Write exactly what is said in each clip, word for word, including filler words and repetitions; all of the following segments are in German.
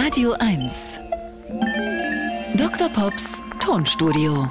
Radio eins. Doktor Pops Tonstudio.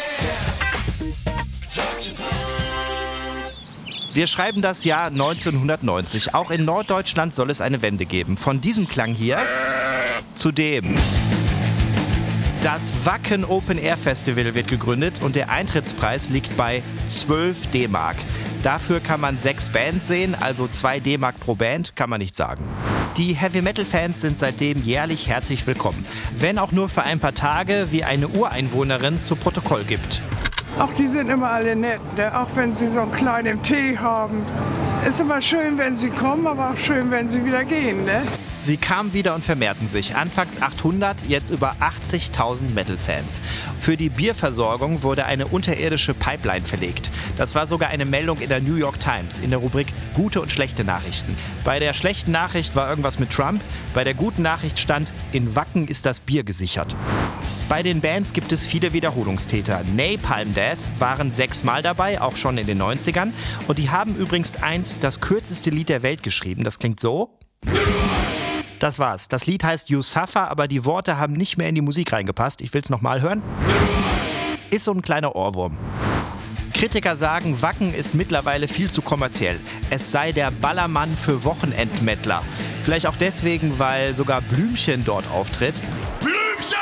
Wir schreiben das Jahr neunzehnhundertneunzig. Auch in Norddeutschland soll es eine Wende geben. Von diesem Klang hier zu dem. Das Wacken Open Air Festival wird gegründet und der Eintrittspreis liegt bei zwölf D-Mark. Dafür kann man sechs Bands sehen, also zwei D-Mark pro Band, kann man nicht sagen. Die Heavy-Metal-Fans sind seitdem jährlich herzlich willkommen. Wenn auch nur für ein paar Tage, wie eine Ureinwohnerin zu Protokoll gibt. Auch die sind immer alle nett, ne? Auch wenn sie so einen kleinen Tee haben. Ist immer schön, wenn sie kommen, aber auch schön, wenn sie wieder gehen, ne? Sie kamen wieder und vermehrten sich. Anfangs achthundert, jetzt über achtzigtausend Metal-Fans. Für die Bierversorgung wurde eine unterirdische Pipeline verlegt. Das war sogar eine Meldung in der New York Times in der Rubrik Gute und schlechte Nachrichten. Bei der schlechten Nachricht war irgendwas mit Trump. Bei der guten Nachricht stand, in Wacken ist das Bier gesichert. Bei den Bands gibt es viele Wiederholungstäter. Napalm Death waren sechsmal dabei, auch schon in den neunzigern. Und die haben übrigens eins, das kürzeste Lied der Welt geschrieben. Das klingt so. Das war's. Das Lied heißt You Suffer, aber die Worte haben nicht mehr in die Musik reingepasst. Ich will's nochmal hören. Ist so ein kleiner Ohrwurm. Kritiker sagen, Wacken ist mittlerweile viel zu kommerziell. Es sei der Ballermann für Wochenendmettler. Vielleicht auch deswegen, weil sogar Blümchen dort auftritt. Blümchen!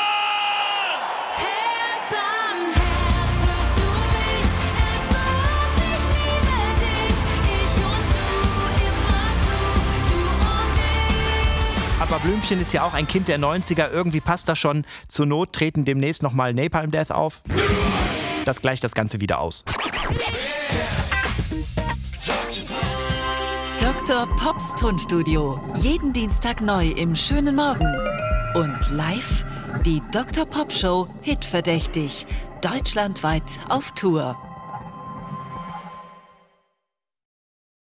Aber Blümchen ist ja auch ein Kind der neunziger. Irgendwie passt das schon. Zur Not treten demnächst nochmal Napalm Death auf. Das gleicht das Ganze wieder aus. Doktor Pops Tonstudio. Jeden Dienstag neu im schönen Morgen. Und live die Doktor Pop Show Hitverdächtig. Deutschlandweit auf Tour.